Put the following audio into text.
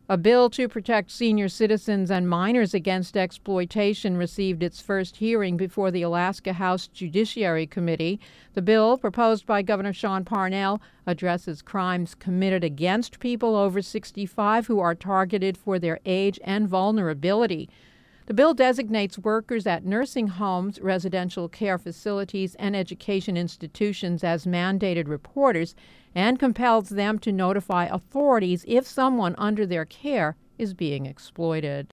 A bill to protect senior citizens and minors against exploitation received its first hearing before the Alaska House Judiciary Committee. The bill, proposed by Governor Sean Parnell, addresses crimes committed against people over 65 who are targeted for their age and vulnerability. The bill designates workers at nursing homes, residential care facilities, and education institutions as mandated reporters and compels them to notify authorities if someone under their care is being exploited.